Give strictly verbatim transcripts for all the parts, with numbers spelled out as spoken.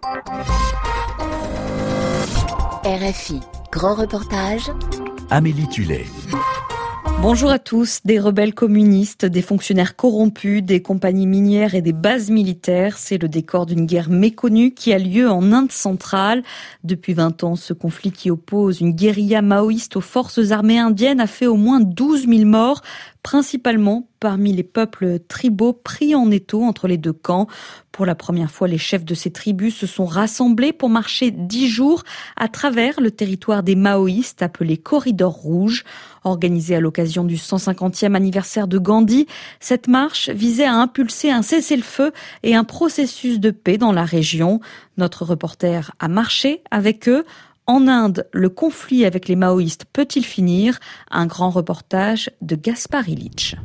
R F I, grand reportage. Amélie Tullet. Bonjour à tous. Des rebelles communistes, des fonctionnaires corrompus, des compagnies minières et des bases militaires. C'est le décor d'une guerre méconnue qui a lieu en Inde centrale. Depuis vingt ans, ce conflit qui oppose une guérilla maoïste aux forces armées indiennes a fait au moins douze mille morts, principalement parmi les peuples tribaux pris en étau entre les deux camps. Pour la première fois, les chefs de ces tribus se sont rassemblés pour marcher dix jours à travers le territoire des maoïstes appelé Corridor Rouge. Organisée à l'occasion du cent cinquantième anniversaire de Gandhi, cette marche visait à impulser un cessez-le-feu et un processus de paix dans la région. Notre reporter a marché avec eux. En Inde, le conflit avec les maoïstes peut-il finir ? Un grand reportage de Gaspard Illich.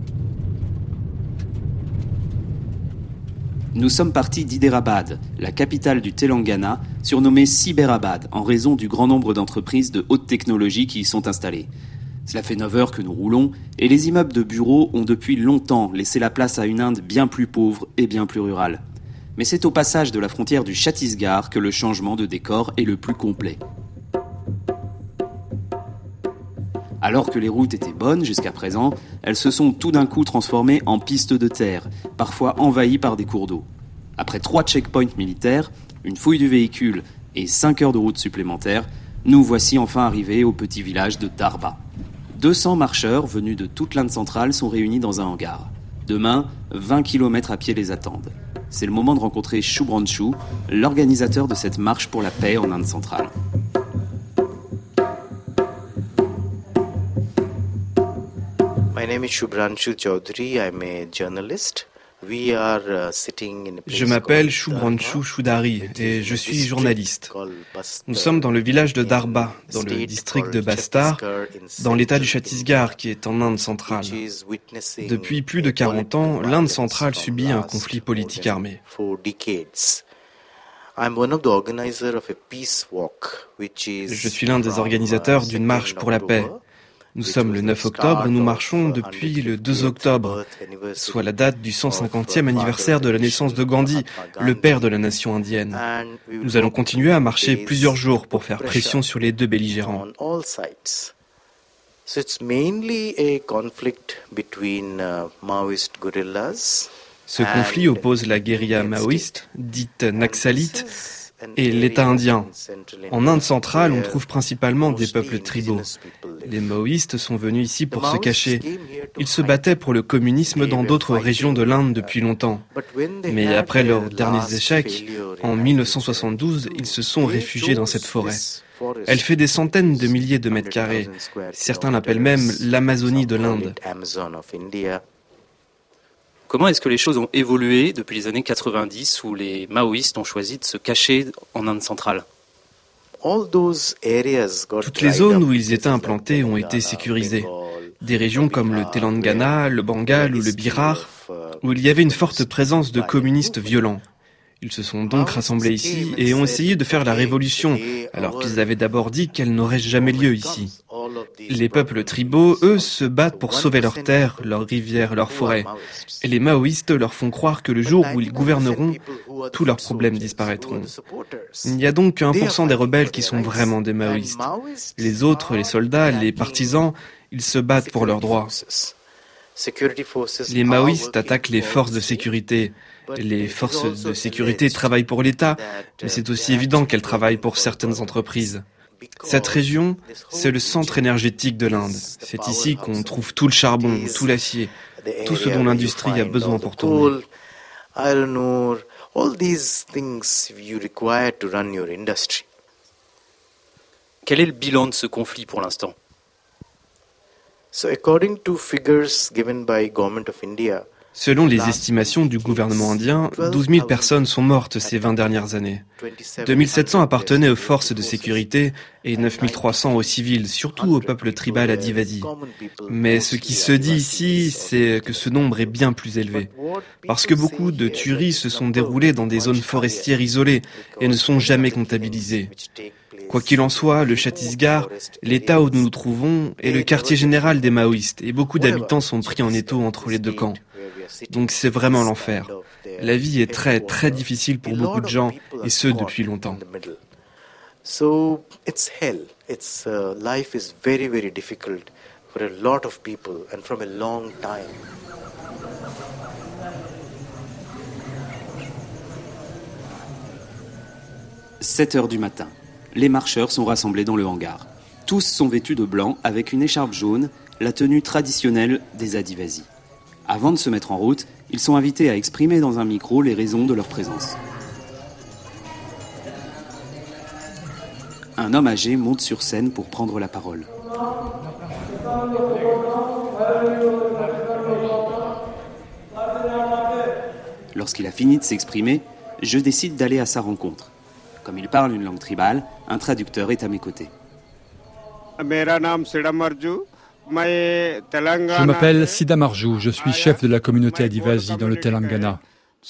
Nous sommes partis d'Hyderabad, la capitale du Telangana, surnommée Cyberabad, en raison du grand nombre d'entreprises de haute technologie qui y sont installées. Cela fait neuf heures que nous roulons, et les immeubles de bureaux ont depuis longtemps laissé la place à une Inde bien plus pauvre et bien plus rurale. Mais c'est au passage de la frontière du Chhattisgarh que le changement de décor est le plus complet. Alors que les routes étaient bonnes jusqu'à présent, elles se sont tout d'un coup transformées en pistes de terre, parfois envahies par des cours d'eau. Après trois checkpoints militaires, une fouille du véhicule et cinq heures de route supplémentaires, nous voici enfin arrivés au petit village de Darba. deux cents marcheurs venus de toute l'Inde centrale sont réunis dans un hangar. Demain, vingt kilomètres à pied les attendent. C'est le moment de rencontrer Shubhranshu, l'organisateur de cette marche pour la paix en Inde centrale. My name is Shubhranshu Chaudhary. I'm a journalist. We are uh, sitting in a place Je m'appelle called Shubhranshu Darba, Chaudhary et je suis journaliste. Nous sommes dans le village de Darba, dans le district de Bastar, dans l'état du Chhattisgarh qui est en Inde centrale. Depuis plus de quarante ans, l'Inde centrale subit un conflit politique armé. Je suis l'un des organisateurs d'une marche pour la paix. Nous sommes le neuf octobre et nous marchons depuis le deux octobre, soit la date du cent cinquantième anniversaire de la naissance de Gandhi, le père de la nation indienne. Nous allons continuer à marcher plusieurs jours pour faire pression sur les deux belligérants. Ce conflit oppose la guérilla maoïste, dite naxalite, et l'État indien. En Inde centrale, on trouve principalement des peuples tribaux. Les maoïstes sont venus ici pour se cacher. Ils se battaient pour le communisme dans d'autres régions de l'Inde depuis longtemps. Mais après leurs derniers échecs, en mille neuf cent soixante-douze, ils se sont réfugiés dans cette forêt. Elle fait des centaines de milliers de mètres carrés. Certains l'appellent même l'Amazonie de l'Inde. Comment est-ce que les choses ont évolué depuis les années quatre-vingt-dix où les maoïstes ont choisi de se cacher en Inde centrale ? Toutes les zones où ils étaient implantés ont été sécurisées. Des régions comme le Telangana, le Bengale ou le Bihar, où il y avait une forte présence de communistes violents. Ils se sont donc rassemblés ici et ont essayé de faire la révolution, alors qu'ils avaient d'abord dit qu'elle n'aurait jamais lieu ici. Les peuples tribaux, eux, se battent pour sauver leurs terres, leurs rivières, leurs forêts. Et les maoïstes leur font croire que le jour où ils gouverneront, tous leurs problèmes disparaîtront. Il n'y a donc que un pour cent des rebelles qui sont vraiment des maoïstes. Les autres, les soldats, les partisans, ils se battent pour leurs droits. Les maoïstes attaquent les forces de sécurité. Les forces de sécurité travaillent pour l'État, mais c'est aussi évident qu'elles travaillent pour certaines entreprises. Cette région, c'est le centre énergétique de l'Inde. C'est ici qu'on trouve tout le charbon, tout l'acier, tout ce dont l'industrie a besoin pour tourner. Quel est le bilan de ce conflit pour l'instant ? Selon les estimations du gouvernement indien, douze mille personnes sont mortes ces vingt dernières années. deux mille sept cents appartenaient aux forces de sécurité et neuf mille trois cents aux civils, surtout au peuple tribal Adivasi. Mais ce qui se dit ici, c'est que ce nombre est bien plus élevé. Parce que beaucoup de tueries se sont déroulées dans des zones forestières isolées et ne sont jamais comptabilisées. Quoi qu'il en soit, le Chhattisgarh, l'état où nous nous trouvons, est le quartier général des maoïstes et beaucoup d'habitants sont pris en étau entre les deux camps. Donc c'est vraiment l'enfer. La vie est très très difficile pour beaucoup de gens, et ce depuis longtemps. So it's hell. It's uh, life is very very difficult for a lot of people and from a long time. sept heures du matin. Les marcheurs sont rassemblés dans le hangar. Tous sont vêtus de blanc avec une écharpe jaune, la tenue traditionnelle des Adivasi. Avant de se mettre en route, ils sont invités à exprimer dans un micro les raisons de leur présence. Un homme âgé monte sur scène pour prendre la parole. Lorsqu'il a fini de s'exprimer, je décide d'aller à sa rencontre. Comme il parle une langue tribale, un traducteur est à mes côtés. Je m'appelle Sida Marju, je suis chef de la communauté Adivasi dans le Telangana.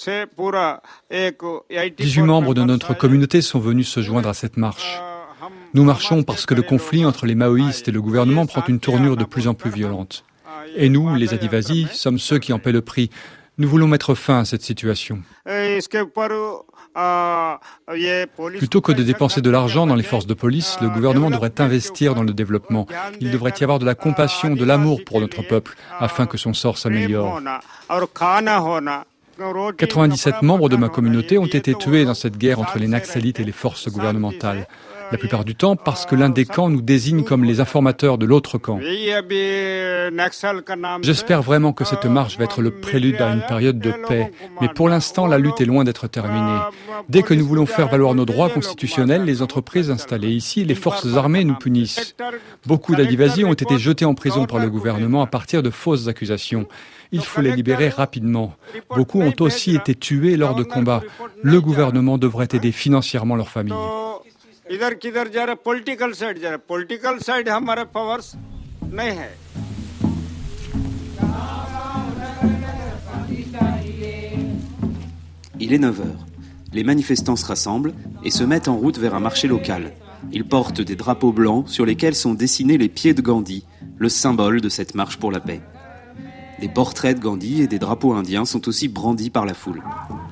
dix-huit membres de notre communauté sont venus se joindre à cette marche. Nous marchons parce que le conflit entre les maoïstes et le gouvernement prend une tournure de plus en plus violente. Et nous, les Adivasi, sommes ceux qui en paient le prix. Nous voulons mettre fin à cette situation. Plutôt que de dépenser de l'argent dans les forces de police, le gouvernement devrait investir dans le développement. Il devrait y avoir de la compassion, de l'amour pour notre peuple, afin que son sort s'améliore. quatre-vingt-dix-sept membres de ma communauté ont été tués dans cette guerre entre les Naxalites et les forces gouvernementales. La plupart du temps parce que l'un des camps nous désigne comme les informateurs de l'autre camp. J'espère vraiment que cette marche va être le prélude à une période de paix, mais pour l'instant, la lutte est loin d'être terminée. Dès que nous voulons faire valoir nos droits constitutionnels, les entreprises installées ici et les forces armées nous punissent. Beaucoup d'Adivasi ont été jetés en prison par le gouvernement à partir de fausses accusations. Il faut les libérer rapidement. Beaucoup ont aussi été tués lors de combats. Le gouvernement devrait aider financièrement leurs familles. इधर किधर जा रहा political side जा रहा political side हमारे पावर्स नहीं है. Il est neuf heures. Les manifestants se rassemblent et se mettent en route vers un marché local. Ils portent des drapeaux blancs sur lesquels sont dessinés les pieds de Gandhi, le symbole de cette marche pour la paix. Des portraits de Gandhi et des drapeaux indiens sont aussi brandis par la foule.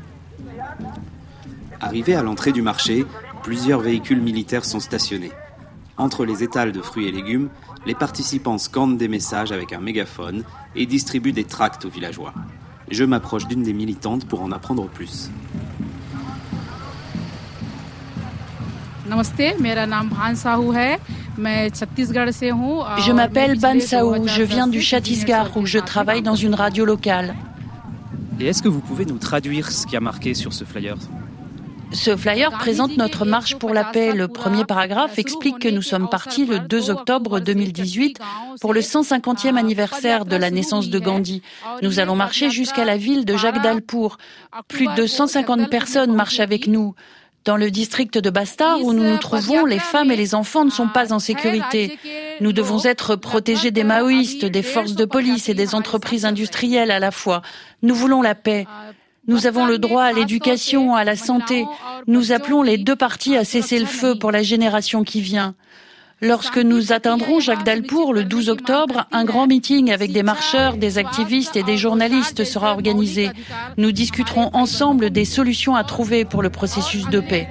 Arrivés à l'entrée du marché, plusieurs véhicules militaires sont stationnés. Entre les étals de fruits et légumes, les participants scandent des messages avec un mégaphone et distribuent des tracts aux villageois. Je m'approche d'une des militantes pour en apprendre plus. Je m'appelle Ban Saou, je viens du Chhattisgarh où je travaille dans une radio locale. Et est-ce que vous pouvez nous traduire ce qui a marqué sur ce flyer ? Ce flyer présente notre marche pour la paix. Le premier paragraphe explique que nous sommes partis le deux octobre deux mille dix-huit pour le cent cinquantième anniversaire de la naissance de Gandhi. Nous allons marcher jusqu'à la ville de Jagdalpur. Plus de cent cinquante personnes marchent avec nous. Dans le district de Bastar où nous nous trouvons, les femmes et les enfants ne sont pas en sécurité. Nous devons être protégés des maoïstes, des forces de police et des entreprises industrielles à la fois. Nous voulons la paix. Nous avons le droit à l'éducation, à la santé. Nous appelons les deux parties à cesser le feu pour la génération qui vient. Lorsque nous atteindrons Jagdalpur le douze octobre, un grand meeting avec des marcheurs, des activistes et des journalistes sera organisé. Nous discuterons ensemble des solutions à trouver pour le processus de paix.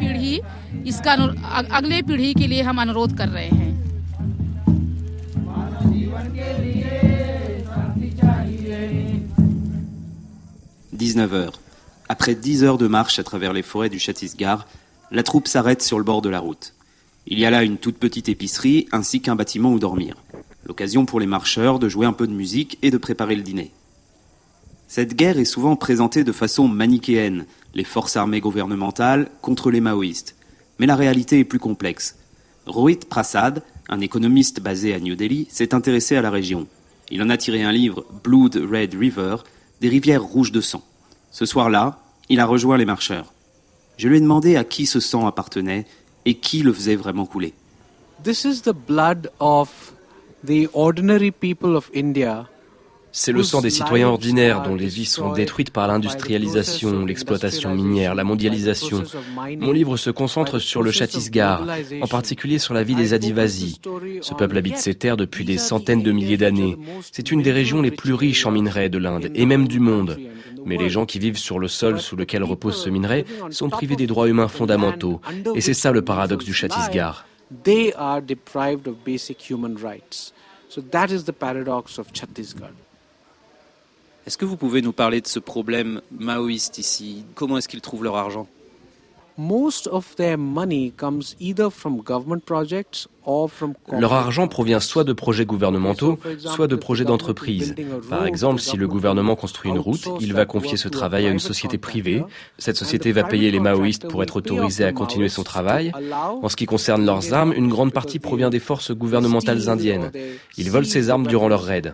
dix-neuf heures. Après dix heures de marche à travers les forêts du Chhattisgarh, la troupe s'arrête sur le bord de la route. Il y a là une toute petite épicerie ainsi qu'un bâtiment où dormir. L'occasion pour les marcheurs de jouer un peu de musique et de préparer le dîner. Cette guerre est souvent présentée de façon manichéenne, les forces armées gouvernementales contre les maoïstes. Mais la réalité est plus complexe. Rohit Prasad, un économiste basé à New Delhi, s'est intéressé à la région. Il en a tiré un livre, Blood Red River, des rivières rouges de sang. Ce soir-là, il a rejoint les marcheurs. Je lui ai demandé à qui ce sang appartenait et qui le faisait vraiment couler. This is the blood of the ordinary people of India C'est le sang des citoyens ordinaires dont les vies sont détruites par l'industrialisation, l'exploitation minière, la mondialisation. Mon livre se concentre sur le Chhattisgarh, en particulier sur la vie des Adivasis. Ce peuple habite ces terres depuis des centaines de milliers d'années. C'est une des régions les plus riches en minerais de l'Inde et même du monde. Mais les gens qui vivent sur le sol sous lequel repose ce minerai sont privés des droits humains fondamentaux. Et c'est ça le paradoxe du Chhattisgarh. They are deprived of basic human rights. So that is the paradox of Chhattisgarh. Est-ce que vous pouvez nous parler de ce problème maoïste ici? Comment est-ce qu'ils trouvent leur argent? Most of their money comes either from government projects or from Leur argent provient soit de projets gouvernementaux, soit de projets d'entreprise. Par exemple, si le gouvernement construit une route, il va confier ce travail à une société privée. Cette société va payer les maoïstes pour être autorisés à continuer son travail. En ce qui concerne leurs armes, une grande partie provient des forces gouvernementales indiennes. Ils volent ces armes durant leurs raids.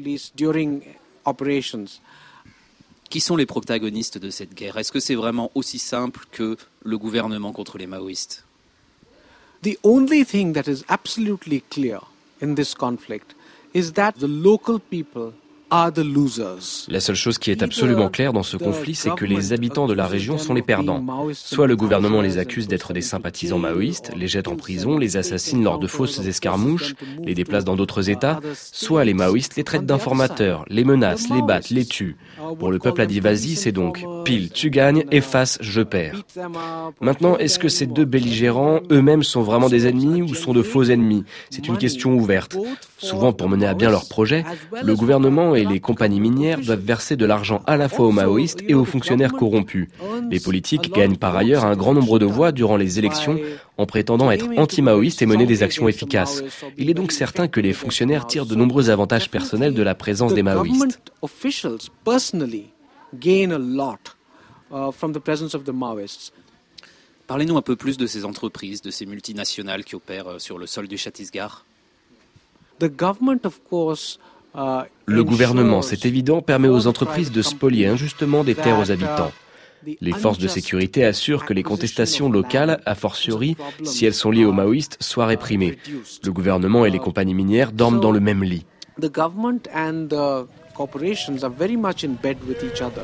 Qui sont les protagonistes de cette guerre? Est-ce que c'est vraiment aussi simple que le gouvernement contre les maoïstes? The only thing that is absolutely clear in this conflict is that the local people are the losers. La seule chose qui est absolument claire dans ce conflit, c'est que les habitants de la région sont les perdants. Soit le gouvernement les accuse d'être des sympathisants maoïstes, les jette en prison, les assassine lors de fausses escarmouches, les déplace dans d'autres États, soit les maoïstes les traitent d'informateurs, les menacent, les battent, les tuent. Pour le peuple adivasi, c'est donc pile, tu gagnes, et face, je perds. Maintenant, est-ce que ces deux belligérants eux-mêmes sont vraiment des ennemis ou sont de faux ennemis? C'est une question ouverte. Souvent, pour mener à bien leur projet, le gouvernement et les compagnies minières doivent verser de l'argent à la fois aux maoïstes et aux fonctionnaires corrompus. Les politiques gagnent par ailleurs un grand nombre de voix durant les élections en prétendant être anti-maoïstes et mener des actions efficaces. Il est donc certain que les fonctionnaires tirent de nombreux avantages personnels de la présence des maoïstes. Parlez-nous un peu plus de ces entreprises, de ces multinationales qui opèrent sur le sol du Chhattisgarh. Le gouvernement, c'est évident, permet aux entreprises de spolier injustement des terres aux habitants. Les forces de sécurité assurent que les contestations locales, a fortiori, si elles sont liées aux maoïstes, soient réprimées. Le gouvernement et les compagnies minières dorment dans le même lit. The government and the corporations are very much in bed with each other.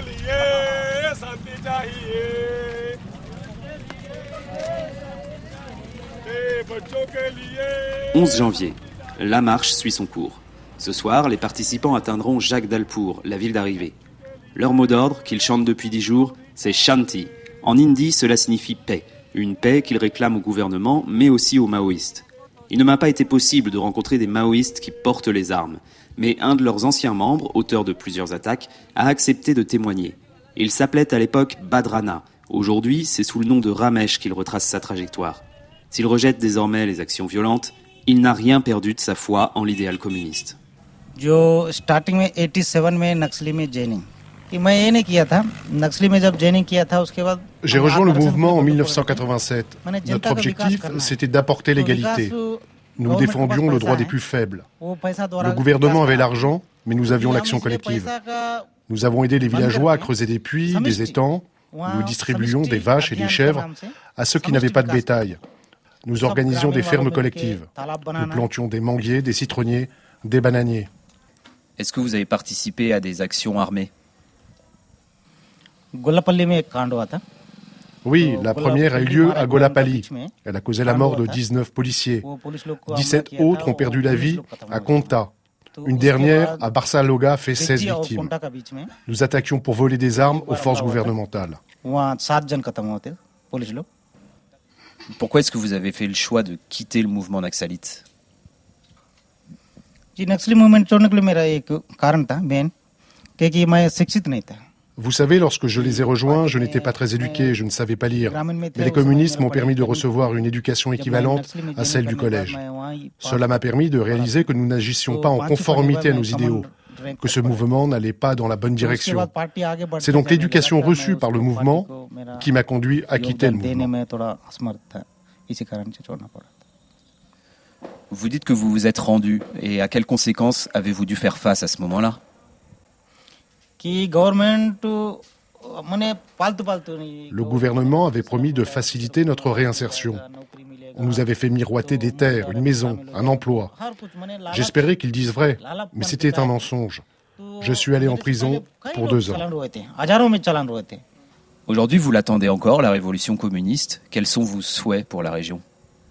onze janvier. La marche suit son cours. Ce soir, les participants atteindront Jagdalpur, la ville d'arrivée. Leur mot d'ordre, qu'ils chantent depuis dix jours, c'est Shanti. En hindi, cela signifie paix. Une paix qu'ils réclament au gouvernement, mais aussi aux maoïstes. Il ne m'a pas été possible de rencontrer des maoïstes qui portent les armes. Mais un de leurs anciens membres, auteur de plusieurs attaques, a accepté de témoigner. Il s'appelait à l'époque Badrana. Aujourd'hui, c'est sous le nom de Ramesh qu'il retrace sa trajectoire. S'il rejette désormais les actions violentes, il n'a rien perdu de sa foi en l'idéal communiste. जो starting में सत्तासी में नक्सली में जॉइनिंग कि मैं ये नहीं किया था नक्सली में जब जॉइनिंग किया था उसके बाद J'ai rejoint le mouvement en mille neuf cent quatre-vingt-sept. Notre objectif, c'était d'apporter l'égalité. Nous défendions le droit des plus faibles. Le gouvernement avait l'argent, mais nous avions l'action collective. Nous avons aidé les villageois à creuser des puits, des étangs. Nous distribuions des vaches et des chèvres à ceux qui n'avaient pas de bétail. Nous organisions des fermes collectives. Nous plantions des manguiers, des citronniers, des bananiers. Est-ce que vous avez participé à des actions armées? Oui, la première a eu lieu à Golapalli. Elle a causé la mort de dix-neuf policiers. dix-sept autres ont perdu la vie à Konta. Une dernière, à Barsaloga, fait seize victimes. Nous attaquions pour voler des armes aux forces gouvernementales. Pourquoi est-ce que vous avez fait le choix de quitter le mouvement naxalite? Vous savez, lorsque je les ai rejoints, je n'étais pas très éduqué, je ne savais pas lire. Mais les communistes m'ont permis de recevoir une éducation équivalente à celle du collège. Cela m'a permis de réaliser que nous n'agissions pas en conformité à nos idéaux, que ce mouvement n'allait pas dans la bonne direction. C'est donc l'éducation reçue par le mouvement qui m'a conduit à quitter le mouvement. Vous dites que vous vous êtes rendu, et à quelles conséquences avez-vous dû faire face à ce moment-là? Le gouvernement avait promis de faciliter notre réinsertion. On nous avait fait miroiter des terres, une maison, un emploi. J'espérais qu'ils disent vrai, mais c'était un mensonge. Je suis allé en prison pour deux ans. Aujourd'hui, vous l'attendez encore, la révolution communiste. Quels sont vos souhaits pour la région ?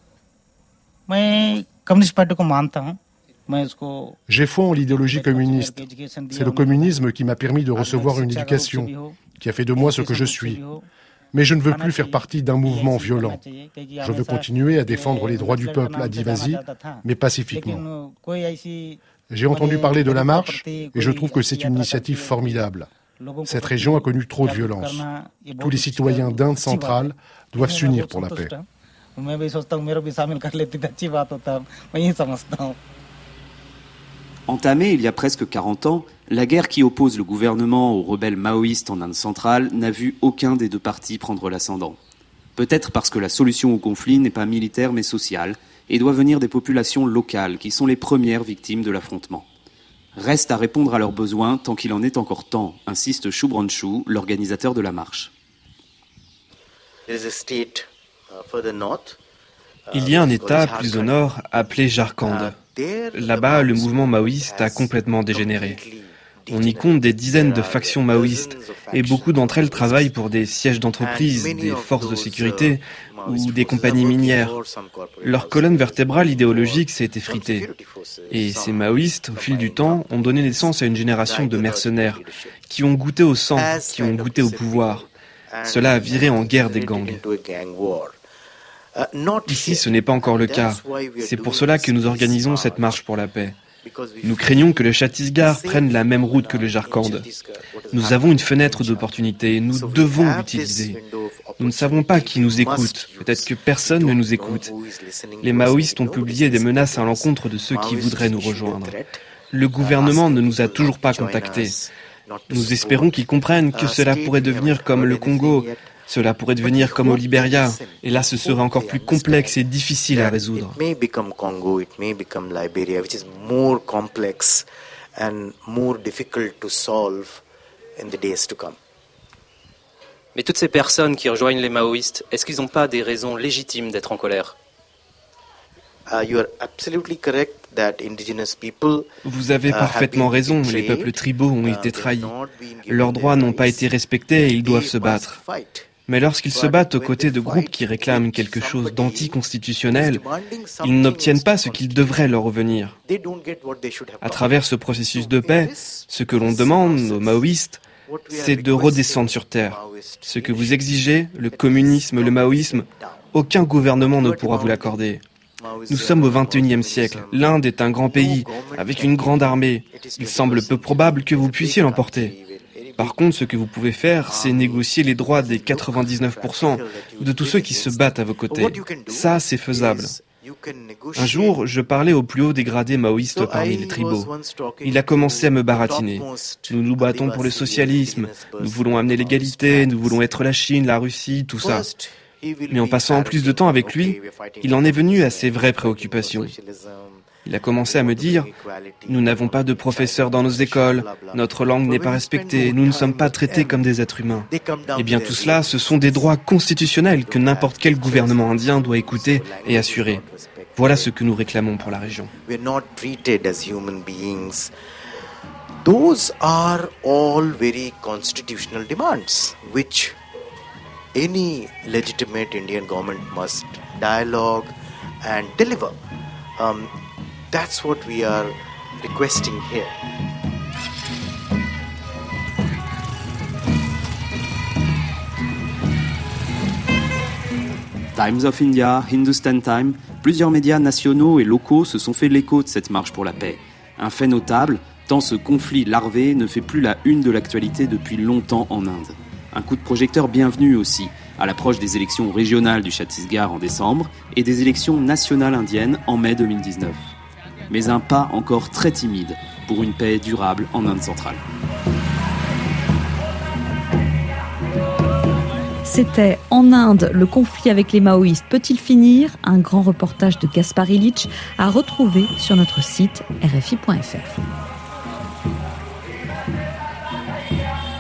J'ai foi en l'idéologie communiste. C'est le communisme qui m'a permis de recevoir une éducation, qui a fait de moi ce que je suis. Mais je ne veux plus faire partie d'un mouvement violent. Je veux continuer à défendre les droits du peuple à Divasi, mais pacifiquement. J'ai entendu parler de la marche et je trouve que c'est une initiative formidable. Cette région a connu trop de violence. Tous les citoyens d'Inde centrale doivent s'unir pour la paix. Entamée il y a presque quarante ans, la guerre qui oppose le gouvernement aux rebelles maoïstes en Inde centrale n'a vu aucun des deux partis prendre l'ascendant. Peut-être parce que la solution au conflit n'est pas militaire mais sociale et doit venir des populations locales qui sont les premières victimes de l'affrontement. Reste à répondre à leurs besoins tant qu'il en est encore temps, insiste Shubhranshu, l'organisateur de la marche. Il y a un État plus au nord appelé Jharkhand. Là-bas, le mouvement maoïste a complètement dégénéré. On y compte des dizaines de factions maoïstes et beaucoup d'entre elles travaillent pour des sièges d'entreprise, des forces de sécurité ou des compagnies minières. Leur colonne vertébrale idéologique s'est effritée. Et ces maoïstes, au fil du temps, ont donné naissance à une génération de mercenaires qui ont goûté au sang, qui ont goûté au pouvoir. Cela a viré en guerre des gangs. Ici, ce n'est pas encore le cas. C'est pour cela que nous organisons cette marche pour la paix. Nous craignons que le Chhattisgarh prenne la même route que le Jharkhand. Nous avons une fenêtre d'opportunité et nous devons l'utiliser. Nous ne savons pas qui nous écoute. Peut-être que personne ne nous écoute. Les maoïstes ont publié des menaces à l'encontre de ceux qui voudraient nous rejoindre. Le gouvernement ne nous a toujours pas contactés. Nous espérons qu'ils comprennent que cela pourrait devenir comme le Congo. Cela pourrait devenir comme au Libéria, et là ce serait encore plus complexe et difficile à résoudre. Mais toutes ces personnes qui rejoignent les maoïstes, est-ce qu'ils n'ont pas des raisons légitimes d'être en colère ? Vous avez parfaitement raison, les peuples tribaux ont été trahis. Leurs droits n'ont pas été respectés et ils doivent se battre. Mais lorsqu'ils se battent aux côtés de groupes qui réclament quelque chose d'anticonstitutionnel, ils n'obtiennent pas ce qu'il devrait leur revenir. À travers ce processus de paix, ce que l'on demande aux maoïstes, c'est de redescendre sur terre. Ce que vous exigez, le communisme, le maoïsme, aucun gouvernement ne pourra vous l'accorder. Nous sommes au vingt et unième siècle. L'Inde est un grand pays, avec une grande armée. Il semble peu probable que vous puissiez l'emporter. Par contre, ce que vous pouvez faire, c'est négocier les droits des quatre-vingt-dix-neuf pour cent de tous ceux qui se battent à vos côtés. Ça, c'est faisable. Un jour, je parlais au plus haut dégradé maoïste parmi les tribaux. Il a commencé à me baratiner. Nous nous battons pour le socialisme, nous voulons amener l'égalité, nous voulons être la Chine, la Russie, tout ça. Mais en passant plus de temps avec lui, il en est venu à ses vraies préoccupations. Il a commencé à me dire « Nous n'avons pas de professeurs dans nos écoles, notre langue n'est pas respectée, nous ne sommes pas traités comme des êtres humains. » Eh bien tout cela, ce sont des droits constitutionnels que n'importe quel gouvernement indien doit écouter et assurer. Voilà ce que nous réclamons pour la région. Those are all very constitutional demands, which any legitimate Indian government must dialogue and deliver. Um, That's what we are requesting here. Times of India, Hindustan Times, plusieurs médias nationaux et locaux se sont fait l'écho de cette marche pour la paix. Un fait notable, tant ce conflit larvé ne fait plus la une de l'actualité depuis longtemps en Inde. Un coup de projecteur bienvenu aussi, à l'approche des élections régionales du Chhattisgarh en décembre et des élections nationales indiennes en mai deux mille dix-neuf. Mais un pas encore très timide pour une paix durable en Inde centrale. C'était En Inde, le conflit avec les maoïstes peut-il finir ? Un grand reportage de Gaspard Illich à retrouver sur notre site R F I point F R.